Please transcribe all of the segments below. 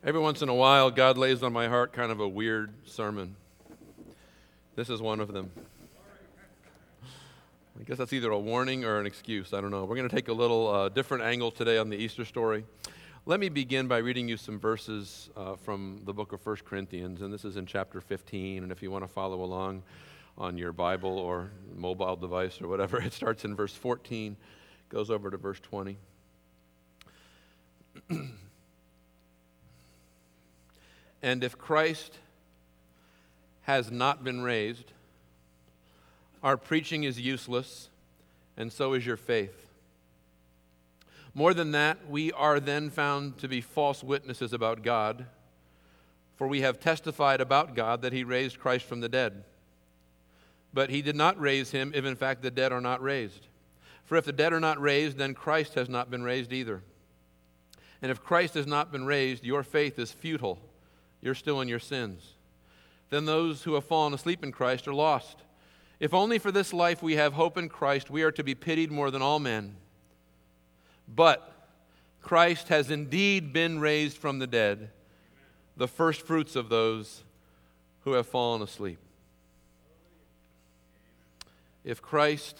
Every once in a while, God lays on my heart kind of a weird sermon. This is one of them. I guess that's either a warning or an excuse. I don't know. We're going to take a little different angle today on the Easter story. Let me begin by reading you some verses from the book of 1 Corinthians, and this is in chapter 15, and if you want to follow along on your Bible or mobile device or whatever, it starts in verse 14, goes over to verse 20. And if Christ has not been raised, our preaching is useless, and so is your faith. More than that, we are then found to be false witnesses about God, for we have testified about God that he raised Christ from the dead. But he did not raise him if in fact the dead are not raised. For if the dead are not raised, then Christ has not been raised either. And if Christ has not been raised, your faith is futile. You're still in your sins. Then those who have fallen asleep in Christ are lost. If only for this life we have hope in Christ, we are to be pitied more than all men. But Christ has indeed been raised from the dead, the first fruits of those who have fallen asleep. If Christ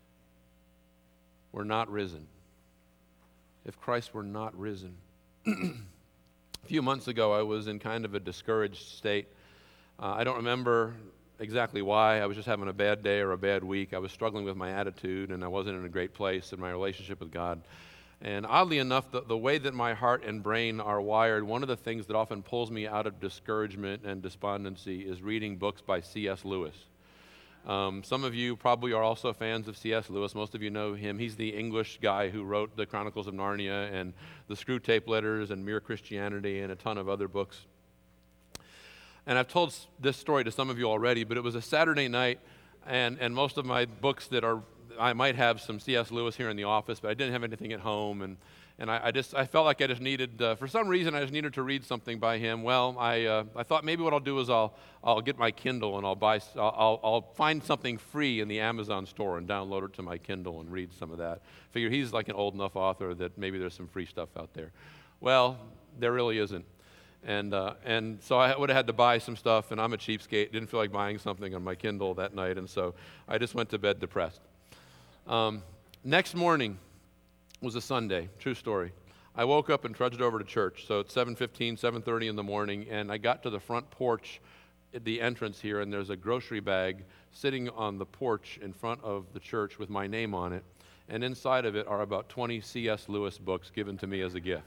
were not risen, if Christ were not risen. A few months ago, I was in kind of a discouraged state. I don't remember exactly why. I was just having a bad day or a bad week. I was struggling with my attitude, and I wasn't in a great place in my relationship with God. And oddly enough, the way that my heart and brain are wired, one of the things that often pulls me out of discouragement and despondency is reading books by C.S. Lewis. Some of you probably are also fans of C.S. Lewis. Most of you know him. He's the English guy who wrote the Chronicles of Narnia and the Screwtape Letters and Mere Christianity and a ton of other books. And I've told this story to some of you already, but it was a Saturday night, and most of my books I might have some C.S. Lewis here in the office, but I didn't have anything at home, and I felt like I just needed, for some reason, I just needed to read something by him. Well, I thought maybe what I'll do is I'll get my Kindle and I'll find something free in the Amazon store and download it to my Kindle and read some of that. Figure he's like an old enough author that maybe there's some free stuff out there. Well, there really isn't. And so I would have had to buy some stuff, and I'm a cheapskate. Didn't feel like buying something on my Kindle that night, and so I just went to bed depressed. Next morning was a Sunday, true story. I woke up and trudged over to church. So it's 7:15, 7:30 in the morning, and I got to the front porch at the entrance here, and there's a grocery bag sitting on the porch in front of the church with my name on it, and inside of it are about 20 C.S. Lewis books given to me as a gift.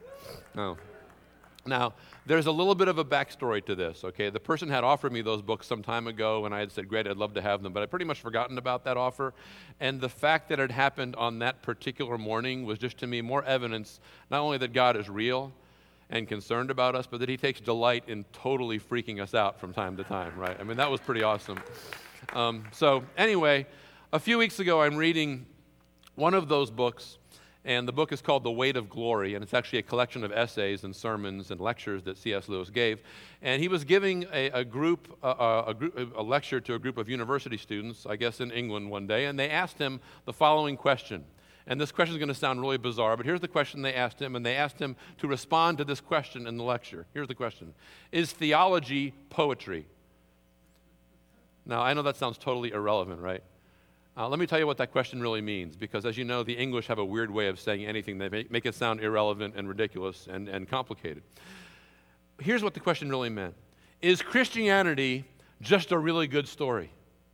Now, there's a little bit of a backstory to this, okay? The person had offered me those books some time ago, and I had said, great, I'd love to have them, but I'd pretty much forgotten about that offer. And the fact that it happened on that particular morning was just to me more evidence, not only that God is real and concerned about us, but that he takes delight in totally freaking us out from time to time, right? I mean, that was pretty awesome. So anyway, a few weeks ago, I'm reading one of those books, and the book is called The Weight of Glory, and it's actually a collection of essays and sermons and lectures that C.S. Lewis gave. And he was giving a lecture to a group of university students, I guess in England one day, and they asked him the following question. And this question is going to sound really bizarre, but here's the question they asked him, and they asked him to respond to this question in the lecture. Here's the question. Is theology poetry? Now, I know that sounds totally irrelevant, right? Let me tell you what that question really means, because as you know, the English have a weird way of saying anything. They make it sound irrelevant and ridiculous and complicated. Here's what the question really meant. Is Christianity just a really good story?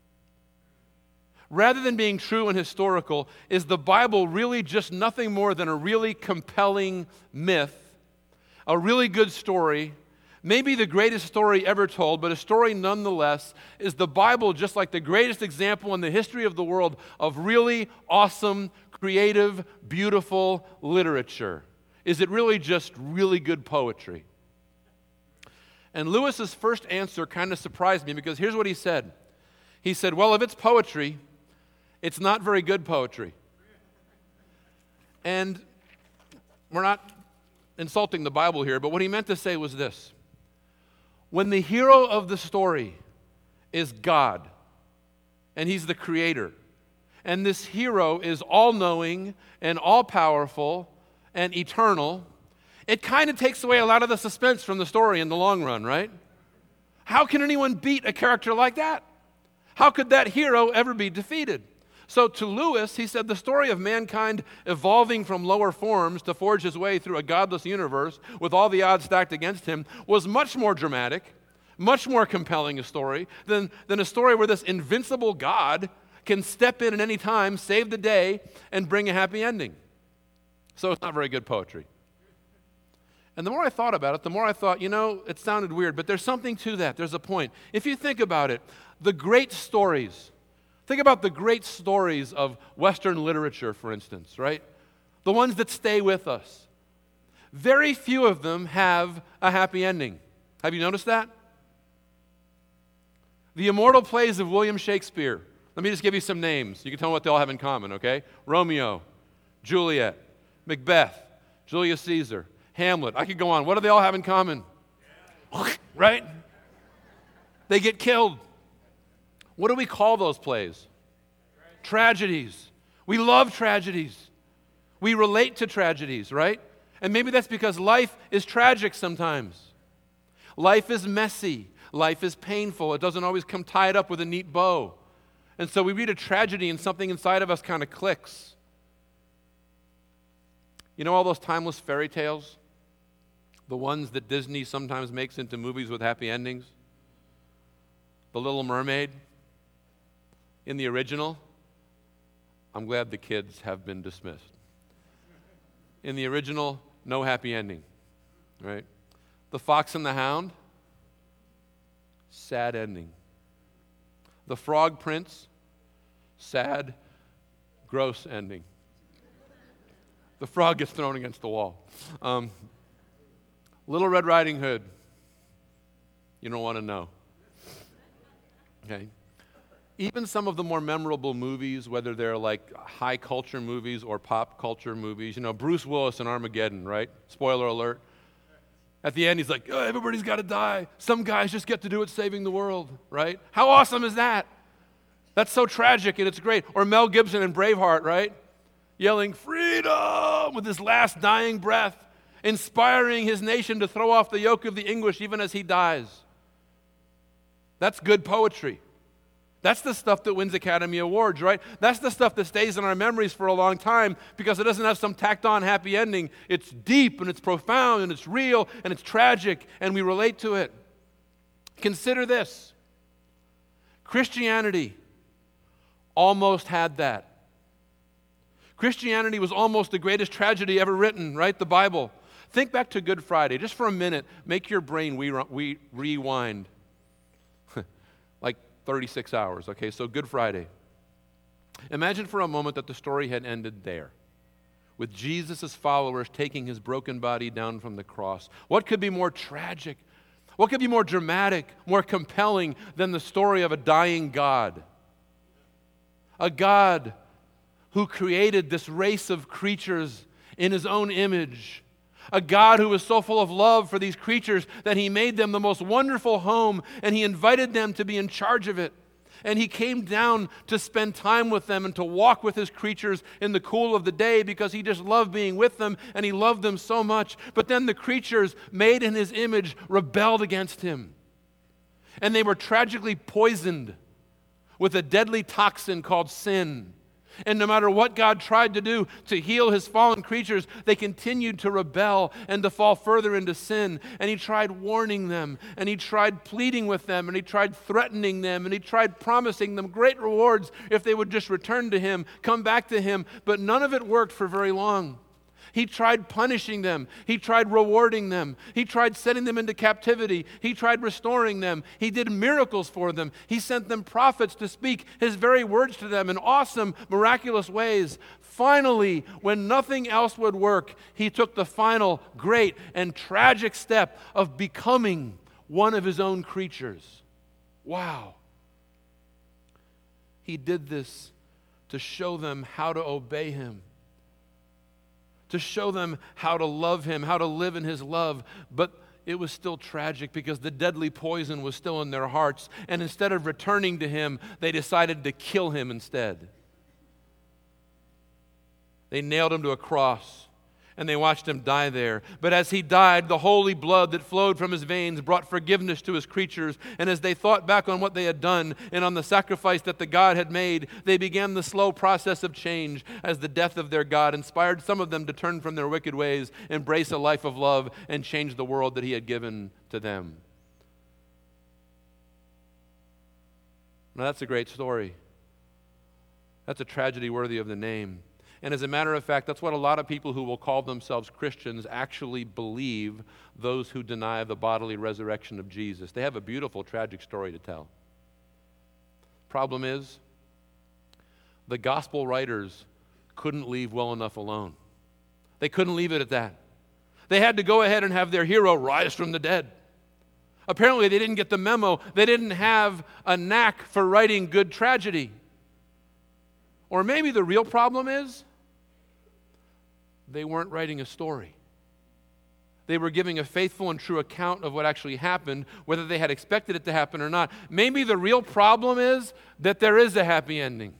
Rather than being true and historical, is the Bible really just nothing more than a really compelling myth, a really good story, maybe the greatest story ever told, but a story nonetheless? Is the Bible just like the greatest example in the history of the world of really awesome, creative, beautiful literature? Is it really just really good poetry? And Lewis's first answer kind of surprised me, because here's what he said. He said, well, if it's poetry, it's not very good poetry. And we're not insulting the Bible here, but what he meant to say was this. When the hero of the story is God, and he's the creator, and this hero is all-knowing and all-powerful and eternal, it kind of takes away a lot of the suspense from the story in the long run, right? How can anyone beat a character like that? How could that hero ever be defeated? So to Lewis, he said the story of mankind evolving from lower forms to forge his way through a godless universe with all the odds stacked against him was much more dramatic, much more compelling a story than a story where this invincible God can step in at any time, save the day, and bring a happy ending. So it's not very good poetry. And the more I thought about it, the more I thought, it sounded weird, but there's something to that. There's a point. If you think about it, the great stories, think about the great stories of Western literature, for instance, right? The ones that stay with us. Very few of them have a happy ending. Have you noticed that? The immortal plays of William Shakespeare. Let me just give you some names. You can tell me what they all have in common, okay? Romeo, Juliet, Macbeth, Julius Caesar, Hamlet. I could go on. What do they all have in common? Right? They get killed. What do we call those plays? Tragedies. We love tragedies. We relate to tragedies, right? And maybe that's because life is tragic sometimes. Life is messy. Life is painful. It doesn't always come tied up with a neat bow. And so we read a tragedy and something inside of us kind of clicks. You know all those timeless fairy tales? The ones that Disney sometimes makes into movies with happy endings? The Little Mermaid? In the original, I'm glad the kids have been dismissed. In the original, no happy ending, right? The Fox and the Hound, sad ending. The Frog Prince, sad, gross ending. The frog gets thrown against the wall. Little Red Riding Hood, you don't want to know. Okay? Even some of the more memorable movies, whether they're like high culture movies or pop culture movies, Bruce Willis in Armageddon, right? Spoiler alert. At the end, he's like, oh, everybody's got to die. Some guys just get to do it saving the world, right? How awesome is that? That's so tragic and it's great. Or Mel Gibson in Braveheart, right? Yelling, freedom, with his last dying breath, inspiring his nation to throw off the yoke of the English even as he dies. That's good poetry. That's the stuff that wins Academy Awards, right? That's the stuff that stays in our memories for a long time because it doesn't have some tacked-on happy ending. It's deep and it's profound and it's real and it's tragic and we relate to it. Consider this. Christianity almost had that. Christianity was almost the greatest tragedy ever written, right? The Bible. Think back to Good Friday. Just for a minute, make your brain rewind. Like 36 hours, okay? So Good Friday. Imagine for a moment that the story had ended there, with Jesus' followers taking his broken body down from the cross. What could be more tragic? What could be more dramatic, more compelling than the story of a dying God? A God who created this race of creatures in his own image. A God who was so full of love for these creatures that he made them the most wonderful home and he invited them to be in charge of it. And he came down to spend time with them and to walk with his creatures in the cool of the day because he just loved being with them and he loved them so much. But then the creatures made in his image rebelled against him. And they were tragically poisoned with a deadly toxin called sin. And no matter what God tried to do to heal his fallen creatures, they continued to rebel and to fall further into sin. And he tried warning them, and he tried pleading with them, and he tried threatening them, and he tried promising them great rewards if they would just return to him, come back to him. But none of it worked for very long. He tried punishing them. He tried rewarding them. He tried sending them into captivity. He tried restoring them. He did miracles for them. He sent them prophets to speak his very words to them in awesome, miraculous ways. Finally, when nothing else would work, he took the final great and tragic step of becoming one of his own creatures. Wow. He did this to show them how to obey him, to show them how to love him, how to live in his love. But it was still tragic because the deadly poison was still in their hearts. And instead of returning to him, they decided to kill him instead. They nailed him to a cross. and they watched him die there. But as he died, the holy blood that flowed from his veins brought forgiveness to his creatures. And as they thought back on what they had done and on the sacrifice that the God had made, they began the slow process of change as the death of their God inspired some of them to turn from their wicked ways, embrace a life of love, and change the world that he had given to them. Now that's a great story. That's a tragedy worthy of the name. And as a matter of fact, that's what a lot of people who will call themselves Christians actually believe, those who deny the bodily resurrection of Jesus. They have a beautiful, tragic story to tell. Problem is, the gospel writers couldn't leave well enough alone. They couldn't leave it at that. They had to go ahead and have their hero rise from the dead. Apparently, they didn't get the memo. They didn't have a knack for writing good tragedy. Or maybe the real problem is, they weren't writing a story. They were giving a faithful and true account of what actually happened, whether they had expected it to happen or not. Maybe the real problem is that there is a happy ending.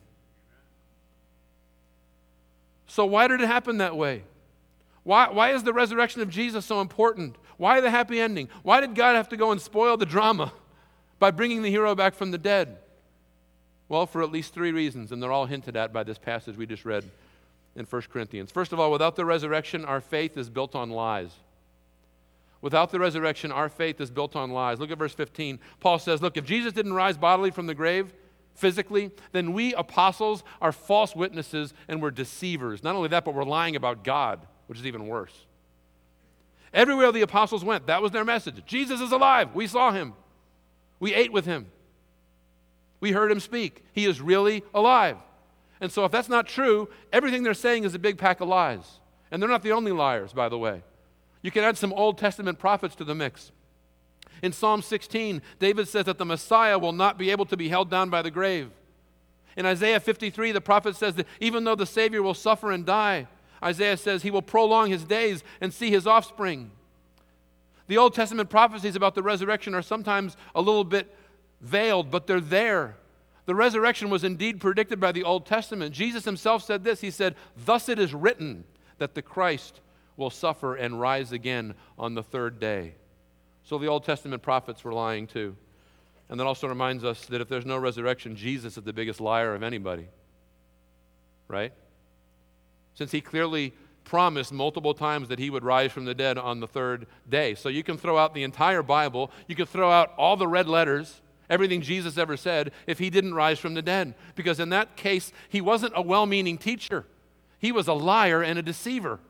So why did it happen that way? Why is the resurrection of Jesus so important? Why the happy ending? Why did God have to go and spoil the drama by bringing the hero back from the dead? Well, for at least 3 reasons, and they're all hinted at by this passage we just read in 1 Corinthians. First of all, without the resurrection, our faith is built on lies. Without the resurrection, our faith is built on lies. Look at verse 15. Paul says, look, if Jesus didn't rise bodily from the grave, physically, then we apostles are false witnesses and we're deceivers. Not only that, but we're lying about God, which is even worse. Everywhere the apostles went, that was their message. Jesus is alive. We saw him. We ate with him. We heard him speak. He is really alive. And so if that's not true, everything they're saying is a big pack of lies. And they're not the only liars, by the way. You can add some Old Testament prophets to the mix. In Psalm 16, David says that the Messiah will not be able to be held down by the grave. In Isaiah 53, the prophet says that even though the Savior will suffer and die, Isaiah says he will prolong his days and see his offspring. The Old Testament prophecies about the resurrection are sometimes a little bit veiled, but they're there. The resurrection was indeed predicted by the Old Testament. Jesus himself said this. He said, "Thus it is written that the Christ will suffer and rise again on the 3rd day." So the Old Testament prophets were lying too. And that also reminds us that if there's no resurrection, Jesus is the biggest liar of anybody. Right? Since he clearly promised multiple times that he would rise from the dead on the 3rd day. So you can throw out the entire Bible. You can throw out all the red letters, everything Jesus ever said, if he didn't rise from the dead. Because in that case, he wasn't a well-meaning teacher. He was a liar and a deceiver.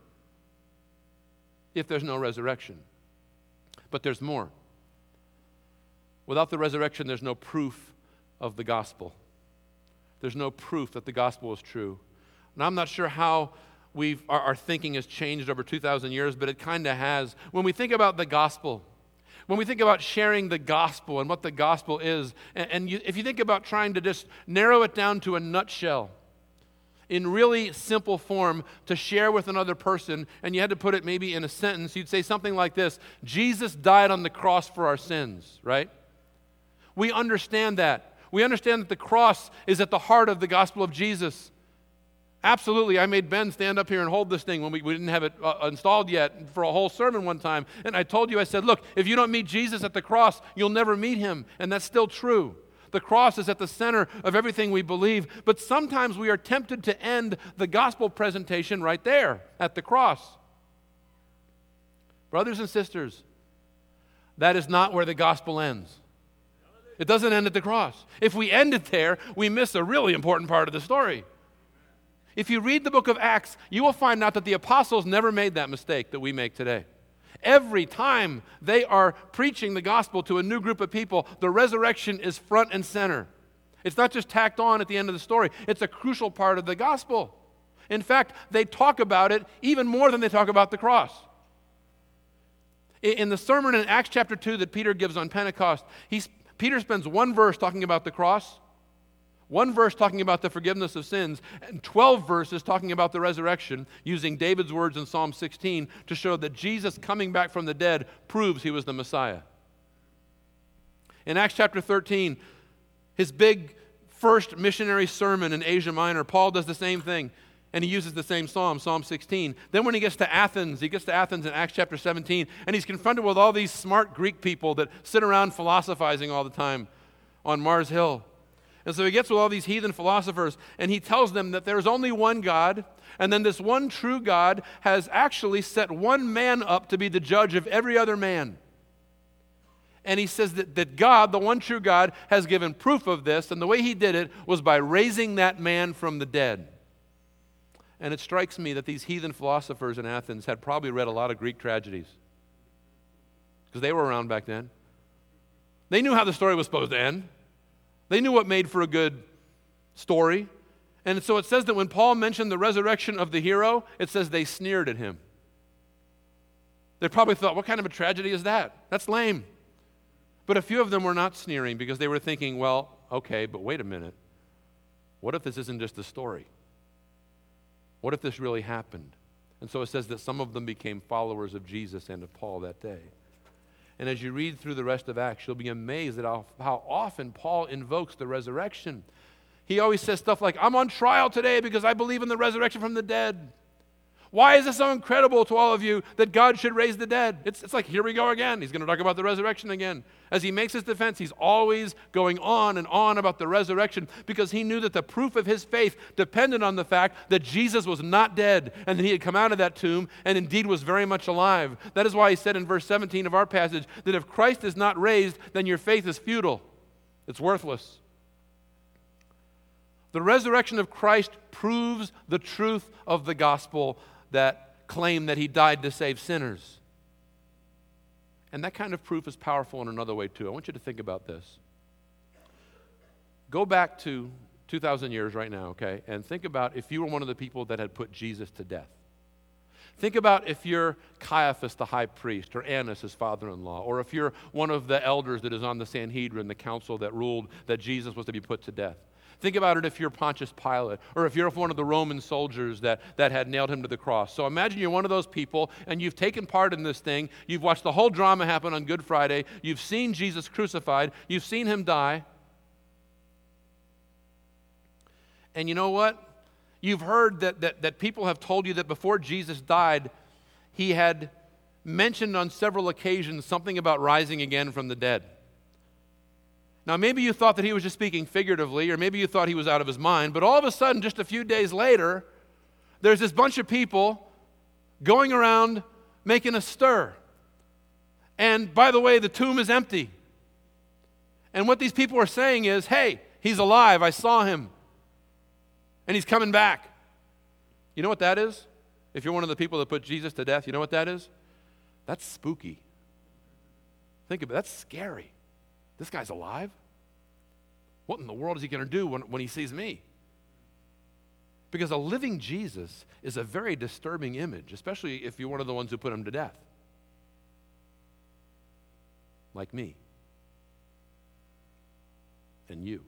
If there's no resurrection. But there's more. Without the resurrection, there's no proof of the gospel. There's no proof that the gospel is true. And I'm not sure how our thinking has changed over 2,000 years, but it kind of has. When we think about the gospel, when we think about sharing the gospel and what the gospel is, if you think about trying to just narrow it down to a nutshell, in really simple form to share with another person, and you had to put it maybe in a sentence, you'd say something like this: Jesus died on the cross for our sins, right? We understand that. We understand that the cross is at the heart of the gospel of Jesus. Absolutely. I made Ben stand up here and hold this thing when we didn't have it installed yet for a whole sermon one time. And I told you, I said, look, if you don't meet Jesus at the cross, you'll never meet him. And that's still true. The cross is at the center of everything we believe. But sometimes we are tempted to end the gospel presentation right there at the cross. Brothers and sisters, that is not where the gospel ends. It doesn't end at the cross. If we end it there, we miss a really important part of the story. If you read the book of Acts, you will find out that the apostles never made that mistake that we make today. Every time they are preaching the gospel to a new group of people, the resurrection is front and center. It's not just tacked on at the end of the story. It's a crucial part of the gospel. In fact, they talk about it even more than they talk about the cross. In the sermon in Acts chapter 2 that Peter gives on Pentecost, Peter spends 1 verse talking about the cross, 1 verse talking about the forgiveness of sins, and 12 verses talking about the resurrection, using David's words in Psalm 16 to show that Jesus coming back from the dead proves he was the Messiah. In Acts chapter 13, his big first missionary sermon in Asia Minor, Paul does the same thing. And he uses the same psalm, Psalm 16. Then when he gets to Athens in Acts chapter 17, and he's confronted with all these smart Greek people that sit around philosophizing all the time on Mars Hill. And so he gets with all these heathen philosophers, and he tells them that there's only one God, and then this one true God has actually set one man up to be the judge of every other man. And he says that God, the one true God, has given proof of this, and the way he did it was by raising that man from the dead. And it strikes me that these heathen philosophers in Athens had probably read a lot of Greek tragedies, because they were around back then. They knew how the story was supposed to end. They knew what made for a good story. And so it says that when Paul mentioned the resurrection of the hero, it says they sneered at him. They probably thought, what kind of a tragedy is that? That's lame. But a few of them were not sneering because they were thinking, well, okay, but wait a minute. What if this isn't just a story? What if this really happened? And so it says that some of them became followers of Jesus and of Paul that day. And as you read through the rest of Acts, you'll be amazed at how often Paul invokes the resurrection. He always says stuff like, I'm on trial today because I believe in the resurrection from the dead. Why is this so incredible to all of you that God should raise the dead? It's like, here we go again. He's going to talk about the resurrection again. As he makes his defense, he's always going on and on about the resurrection because he knew that the proof of his faith depended on the fact that Jesus was not dead and that he had come out of that tomb and indeed was very much alive. That is why he said in verse 17 of our passage that if Christ is not raised, then your faith is futile. It's worthless. The resurrection of Christ proves the truth of the gospel that claim that he died to save sinners. And that kind of proof is powerful in another way too. I want you to think about this. Go back to 2,000 years right now, okay, and think about if you were one of the people that had put Jesus to death. Think about if you're Caiaphas the high priest, or Annas his father-in-law, or if you're one of the elders that is on the Sanhedrin, the council that ruled that Jesus was to be put to death. Think about it if you're Pontius Pilate, or if you're one of the Roman soldiers that had nailed him to the cross. So imagine you're one of those people, and you've taken part in this thing. You've watched the whole drama happen on Good Friday. You've seen Jesus crucified. You've seen him die. And you know what? You've heard that people have told you that before Jesus died, he had mentioned on several occasions something about rising again from the dead. Now, maybe you thought that he was just speaking figuratively, or maybe you thought he was out of his mind, but all of a sudden, just a few days later, there's this bunch of people going around making a stir. And by the way, the tomb is empty. And what these people are saying is, hey, he's alive, I saw him, and he's coming back. You know what that is? If you're one of the people that put Jesus to death, you know what that is? That's spooky. Think of it, that's scary. This guy's alive? What in the world is he going to do when he sees me? Because a living Jesus is a very disturbing image, especially if you're one of the ones who put him to death. Like me. And you.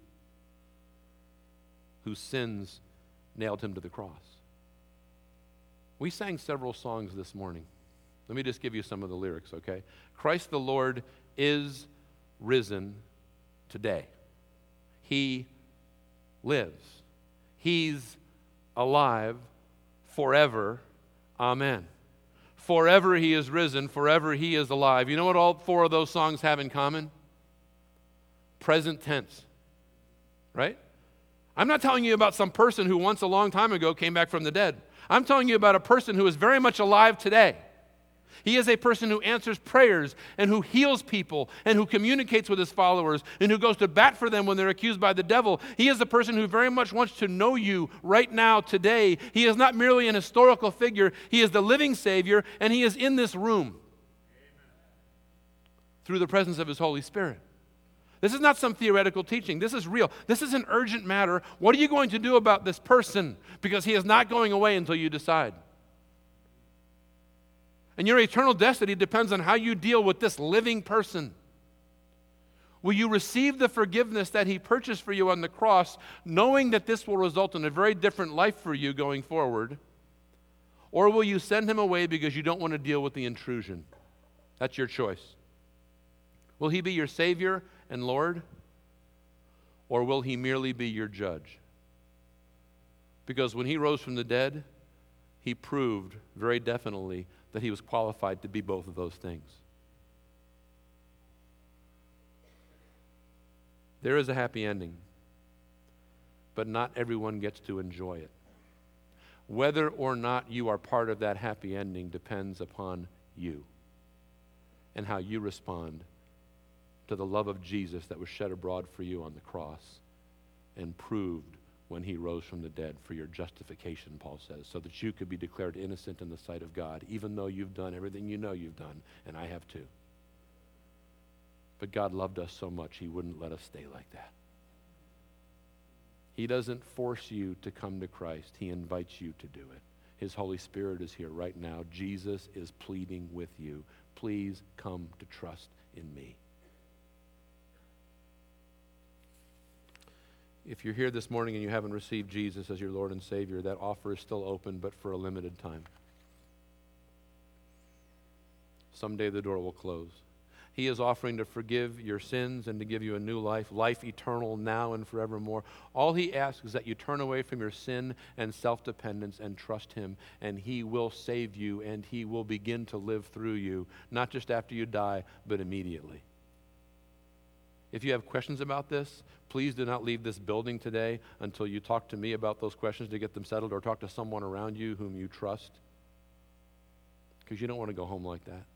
Whose sins nailed him to the cross. We sang several songs this morning. Let me just give you some of the lyrics, okay? Christ the Lord is risen today. He lives. He's alive forever. Amen. Forever he is risen. Forever he is alive. You know what all four of those songs have in common? Present tense. Right? I'm not telling you about some person who once a long time ago came back from the dead. I'm telling you about a person who is very much alive today. He is a person who answers prayers and who heals people and who communicates with his followers and who goes to bat for them when they're accused by the devil. He is a person who very much wants to know you right now, today. He is not merely an historical figure. He is the living Savior, and he is in this room through the presence of his Holy Spirit. This is not some theoretical teaching. This is real. This is an urgent matter. What are you going to do about this person? Because he is not going away until you decide. And your eternal destiny depends on how you deal with this living person. Will you receive the forgiveness that he purchased for you on the cross, knowing that this will result in a very different life for you going forward? Or will you send him away because you don't want to deal with the intrusion? That's your choice. Will he be your Savior and Lord? Or will he merely be your judge? Because when he rose from the dead, he proved very definitely that he was qualified to be both of those things. There is a happy ending, but not everyone gets to enjoy it. Whether or not you are part of that happy ending depends upon you and how you respond to the love of Jesus that was shed abroad for you on the cross and proved when he rose from the dead for your justification, Paul says, so that you could be declared innocent in the sight of God, even though you've done everything you know you've done, and I have too. But God loved us so much, he wouldn't let us stay like that. He doesn't force you to come to Christ. He invites you to do it. His Holy Spirit is here right now. Jesus is pleading with you. Please come to trust in me. If you're here this morning and you haven't received Jesus as your Lord and Savior, that offer is still open, but for a limited time. Someday the door will close. He is offering to forgive your sins and to give you a new life, life eternal now and forevermore. All he asks is that you turn away from your sin and self-dependence and trust him, and he will save you, and he will begin to live through you, not just after you die, but immediately. If you have questions about this, please do not leave this building today until you talk to me about those questions to get them settled, or talk to someone around you whom you trust, because you don't want to go home like that.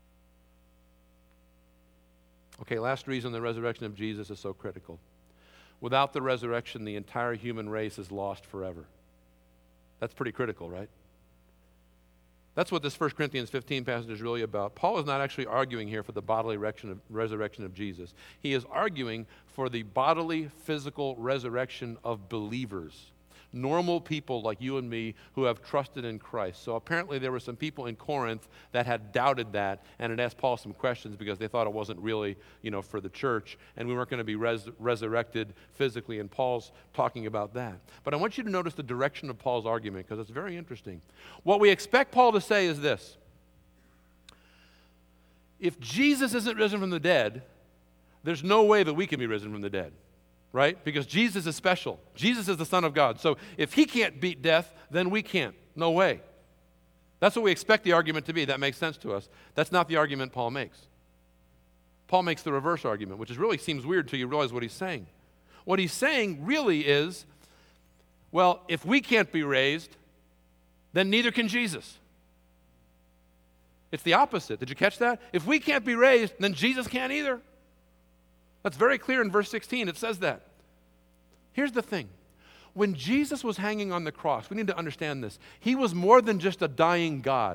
Okay, last reason the resurrection of Jesus is so critical. Without the resurrection, the entire human race is lost forever. That's pretty critical, right? That's what this 1 Corinthians 15 passage is really about. Paul is not actually arguing here for the bodily resurrection of Jesus. He is arguing for the bodily, physical resurrection of believers. Normal people like you and me who have trusted in Christ. So apparently there were some people in Corinth that had doubted that and had asked Paul some questions because they thought it wasn't really, for the church, and we weren't going to be resurrected physically, and Paul's talking about that. But I want you to notice the direction of Paul's argument because it's very interesting. What we expect Paul to say is this: if Jesus isn't risen from the dead, there's no way that we can be risen from the dead. Right? Because Jesus is special. Jesus is the Son of God. So if he can't beat death, then we can't. No way. That's what we expect the argument to be. That makes sense to us. That's not the argument Paul makes. Paul makes the reverse argument, which really seems weird until you realize what he's saying. What he's saying really is, well, if we can't be raised, then neither can Jesus. It's the opposite. Did you catch that? If we can't be raised, then Jesus can't either. That's very clear in verse 16. It says that. Here's the thing. When Jesus was hanging on the cross, we need to understand this. He was more than just a dying God.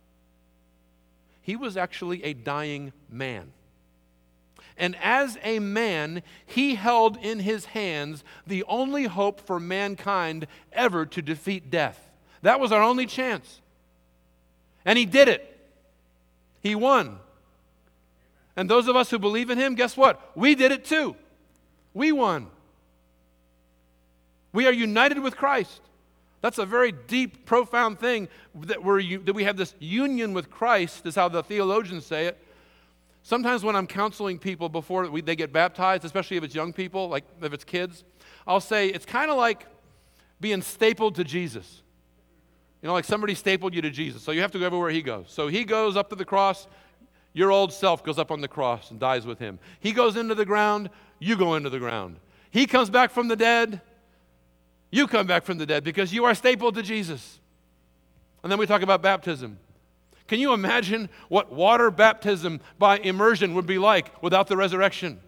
He was actually a dying man. And as a man, he held in his hands the only hope for mankind ever to defeat death. That was our only chance. And he did it. He won. And those of us who believe in him, guess what? We did it too. We won. We are united with Christ. That's a very deep, profound thing that we have this union with Christ, is how the theologians say it. Sometimes when I'm counseling people before they get baptized, especially if it's young people, like if it's kids, I'll say it's kind of like being stapled to Jesus. Like somebody stapled you to Jesus. So you have to go everywhere he goes. So he goes up to the cross. Your old self goes up on the cross and dies with him. He goes into the ground, you go into the ground. He comes back from the dead, you come back from the dead because you are stapled to Jesus. And then we talk about baptism. Can you imagine what water baptism by immersion would be like without the resurrection?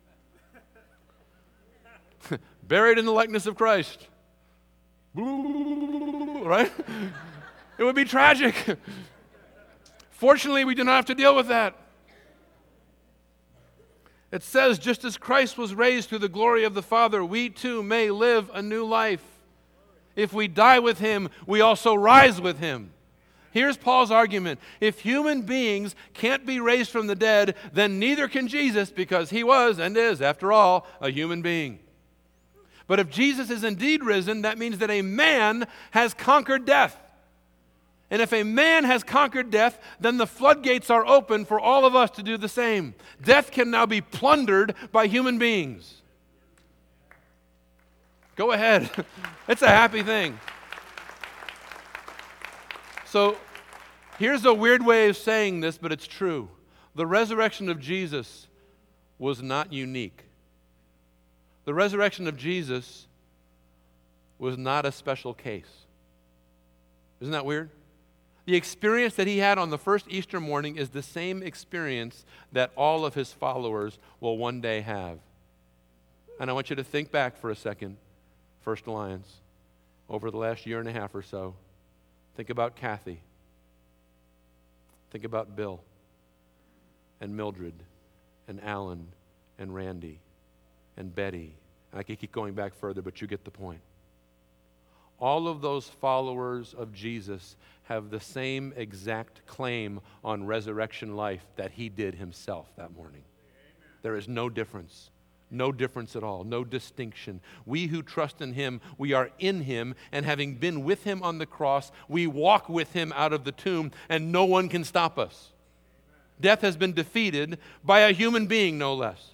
Buried in the likeness of Christ. Right? It would be tragic. Fortunately, we do not have to deal with that. It says, just as Christ was raised through the glory of the Father, we too may live a new life. If we die with him, we also rise with him. Here's Paul's argument. If human beings can't be raised from the dead, then neither can Jesus, because he was and is, after all, a human being. But if Jesus is indeed risen, that means that a man has conquered death. And if a man has conquered death, then the floodgates are open for all of us to do the same. Death can now be plundered by human beings. Go ahead. It's a happy thing. So here's a weird way of saying this, but it's true. The resurrection of Jesus was not unique. The resurrection of Jesus was not a special case. Isn't that weird? The experience that he had on the first Easter morning is the same experience that all of his followers will one day have. And I want you to think back for a second, First Alliance, over the last year and a half or so. Think about Kathy. Think about Bill and Mildred and Alan and Randy and Betty. And I could keep going back further, but you get the point. All of those followers of Jesus have the same exact claim on resurrection life that he did himself that morning. Amen. There is no difference. No difference at all. No distinction. We who trust in him, we are in him, and having been with him on the cross, we walk with him out of the tomb, and no one can stop us. Amen. Death has been defeated by a human being, no less.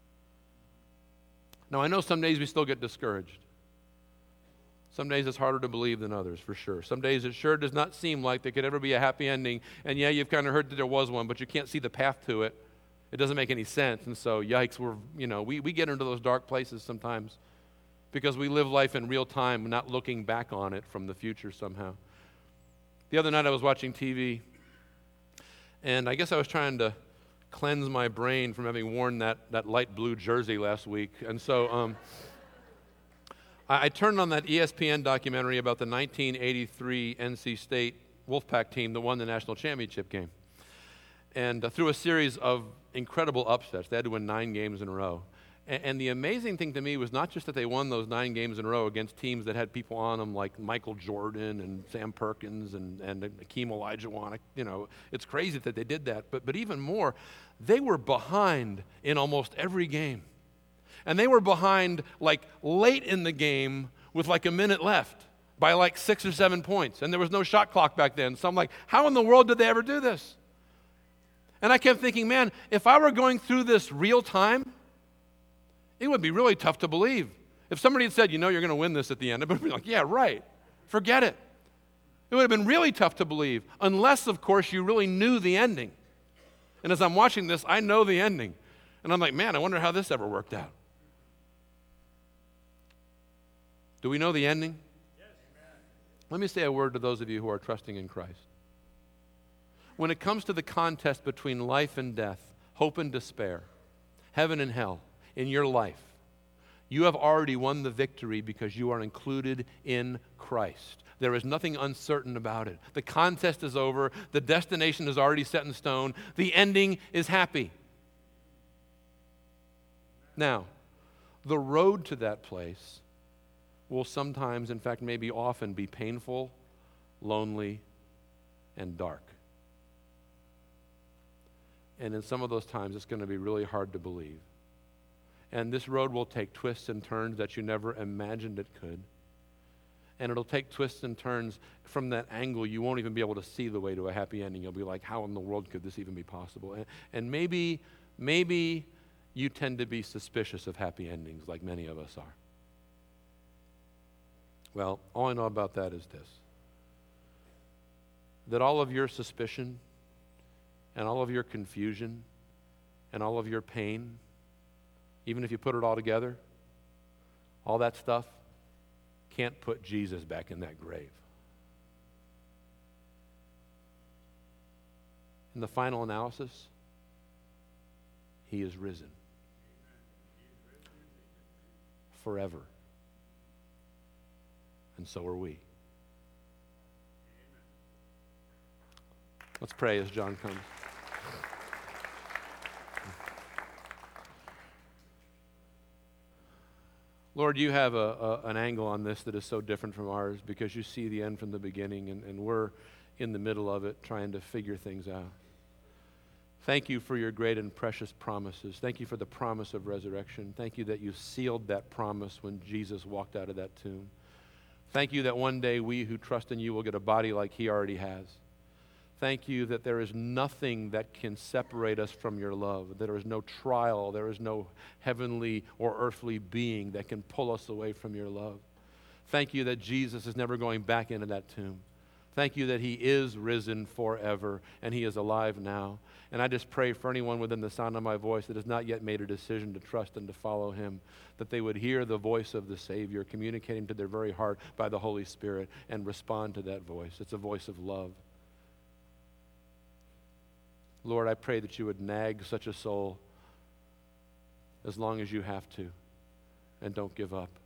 Now, I know some days we still get discouraged. Some days it's harder to believe than others, for sure. Some days it sure does not seem like there could ever be a happy ending. And yeah, you've kind of heard that there was one, but you can't see the path to it. It doesn't make any sense. And so, yikes, we get into those dark places sometimes because we live life in real time, not looking back on it from the future somehow. The other night I was watching TV, and I guess I was trying to cleanse my brain from having worn that light blue jersey last week. And so I turned on that ESPN documentary about the 1983 NC State Wolfpack team that won the national championship game. And through a series of incredible upsets, they had to win 9 games in a row. And the amazing thing to me was not just that they won those 9 games in a row against teams that had people on them like Michael Jordan and Sam Perkins and Hakeem Olajuwon. It's crazy that they did that. But even more, they were behind in almost every game. And they were behind like late in the game with like a minute left by like 6 or 7 points. And there was no shot clock back then. So I'm like, how in the world did they ever do this? And I kept thinking, man, if I were going through this real time, it would be really tough to believe. If somebody had said, you're going to win this at the end, I would be like, yeah, right. Forget it. It would have been really tough to believe, unless, of course, you really knew the ending. And as I'm watching this, I know the ending. And I'm like, man, I wonder how this ever worked out. Do we know the ending? Yes. Let me say a word to those of you who are trusting in Christ. When it comes to the contest between life and death, hope and despair, heaven and hell in your life, you have already won the victory because you are included in Christ. There is nothing uncertain about it. The contest is over. The destination is already set in stone. The ending is happy. Now, the road to that place will sometimes, in fact, maybe often be painful, lonely, and dark. And in some of those times, it's going to be really hard to believe. And this road will take twists and turns that you never imagined it could. And it'll take twists and turns from that angle you won't even be able to see the way to a happy ending. You'll be like, how in the world could this even be possible? And maybe you tend to be suspicious of happy endings like many of us are. Well, all I know about that is this: that all of your suspicion and all of your confusion and all of your pain, even if you put it all together, all that stuff can't put Jesus back in that grave. In the final analysis, he is risen. Forever. And so are we. Let's pray as John comes. Lord, you have an angle on this that is so different from ours because you see the end from the beginning, and we're in the middle of it trying to figure things out. Thank you for your great and precious promises. Thank you for the promise of resurrection. Thank you that you sealed that promise when Jesus walked out of that tomb. Thank you that one day we who trust in you will get a body like he already has. Thank you that there is nothing that can separate us from your love. That there is no trial, there is no heavenly or earthly being that can pull us away from your love. Thank you that Jesus is never going back into that tomb. Thank you that he is risen forever and he is alive now. And I just pray for anyone within the sound of my voice that has not yet made a decision to trust and to follow him, that they would hear the voice of the Savior communicating to their very heart by the Holy Spirit and respond to that voice. It's a voice of love. Lord, I pray that you would nag such a soul as long as you have to, and don't give up.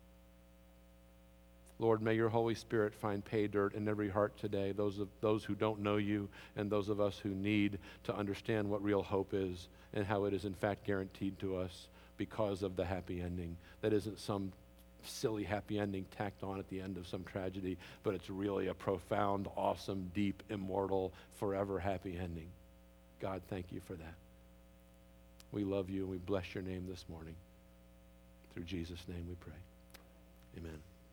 Lord, may your Holy Spirit find pay dirt in every heart today, those who don't know you and those of us who need to understand what real hope is and how it is in fact guaranteed to us because of the happy ending. That isn't some silly happy ending tacked on at the end of some tragedy, but it's really a profound, awesome, deep, immortal, forever happy ending. God, thank you for that. We love you and we bless your name this morning. Through Jesus' name we pray. Amen.